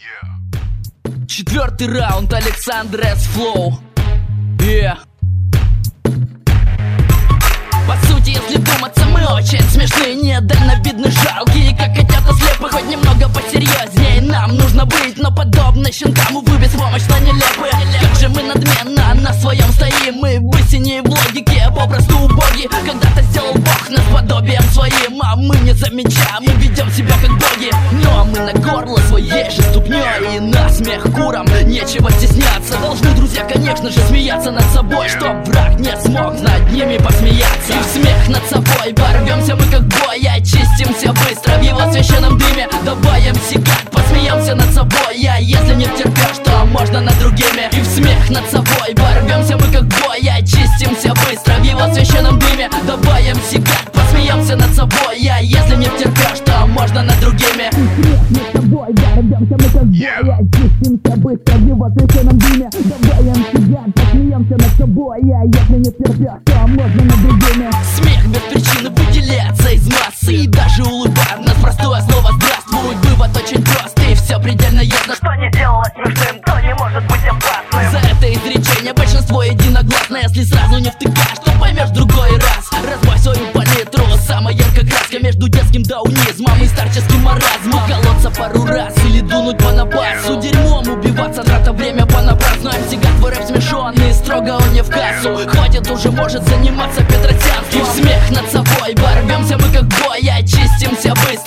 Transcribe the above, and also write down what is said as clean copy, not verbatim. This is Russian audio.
Четвертый раунд, Александр С. Флоу. По сути, если думаться, мы очень смешные, недальновидны, жалкие, как котята слепы. Хоть немного посерьезнее нам нужно быть, но подобно щенкам, увы, беспомощно нелепы. Как же мы надменно на своем стоим, мы в истине и в логике попросту убоги. Когда-то сделал Бог нас подобием своим, а мы не замечаем, мы ведем себя как боги. Но мы на горло своей же ступней, и на смех курам нечего стесняться. Должны, друзья, конечно же, смеяться над собой, чтоб враг не смог над ними посмеяться. И в смех над собой порвемся мы как бой, очистимся быстро в его священном дыме. Добавим сигар, посмеемся над собой, а если не втерпешь, то можно над другими. И в смех над собой порвемся мы как бой, очистимся быстро в его священном дыме. Добавим сигар, посмеемся над собой, а если не втерпешь, то можно над другими. И в смех над собой порвемся мы как бой, очистимся быстро в его священном дыме. Добавим сигар, посмеемся над собой, а если не втерпешь, то можно над другими. Смех без причины выделяется из массы, и даже улыбает нас простое слово «здравствуй». Вывод очень прост, и все предельно ясно. Что не делалось смешным, то не может быть опасным. За это изречение большинство единогласно. Если сразу не втыкаешь, то поймешь в другой раз. Разбавь свою палитру, самая яркая краска между детским даунизмом и старческим маразмом. Колоться пару раз или дунуть по напасу, дерьмом убиваться, трата время понапрасну. МС-гад, твой рэп смешонный, строго он не в кассу. Хватит уже, может заниматься петросянством. И в смех над собой порвемся мы как бой, очистимся быстро